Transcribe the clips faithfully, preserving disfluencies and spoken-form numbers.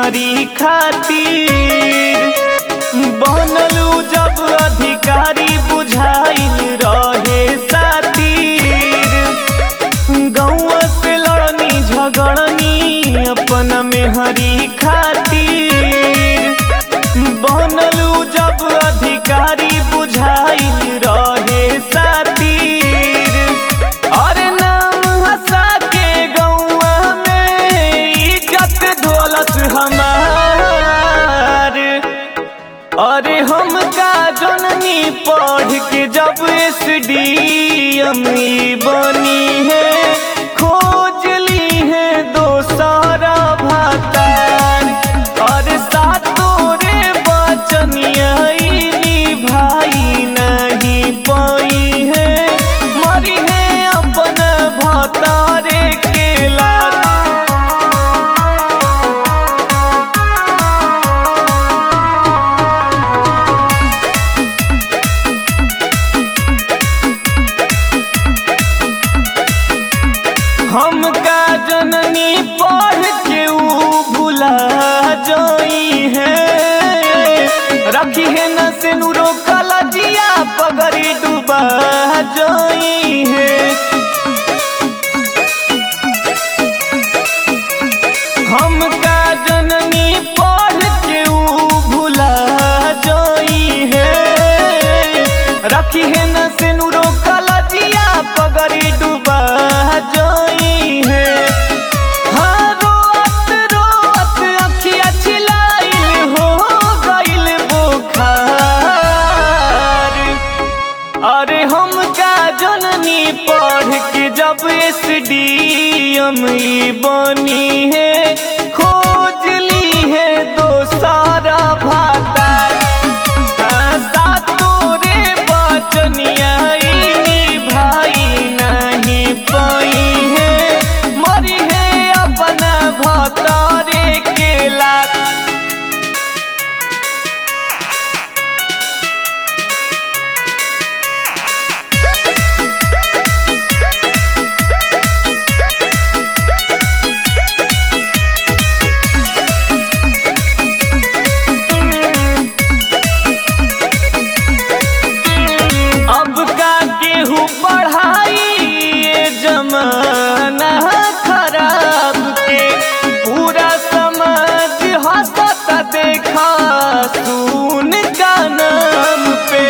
मेहरी खातिर बनलू जब अधिकारी बुझाइल रहे सातिर। गौवा से लड़नी झगड़नी अपन मेहरी खातिर बनलू जब अधिकारी बुझाइल रहे सातिर। और नाम हंसा के गौवा में इज्जत दौलत हमार। अरे हम का जननी पढ़ के जब एस डी एम बनी है खोज ली है दोसारा भातार। और सातों रे बचनिया भाई नहीं पाई है मरी है अपन भातारे के लाल। हम का जननी पढ़ के ऊ भुला जाई है रखी है न से नूरो कलजिया पगड़ी डूबा जाई है। हम का जननी पढ़ के ऊ भुला जाई है रखी है न से नूरो कलजिया पगड़ी डूबा जाई है। हाँ रोत रोत अखिया छिलाइल हो गइल बुखार। अरे हम का जननी पढ़ के जब एस डी एम बनी है खोज ली है दोसारा भातार। सातों रे बचनिया भाई नहीं पाई है मरी है अपना भातारे के लाल। अब का केहू पढ़ाई ये जमाना खराब के पूरा समाज हंसता देखा सुन का नाम पे।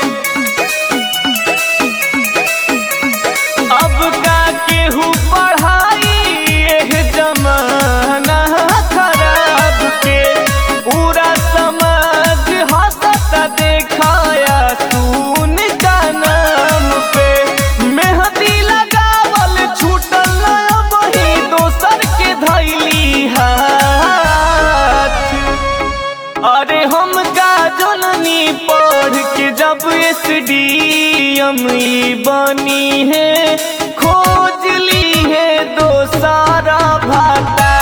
अब का केहू पढ़ाई ये जमाना खराब के पूरा समाज हंसता देखाया सुन का नाम पे। मेहंदी लगावल छूटल वही दोसर के धैली हाथ। अरे हम का जननी पढ़ के जब एस डी एम बनी है खोज ली है दोसारा भातार।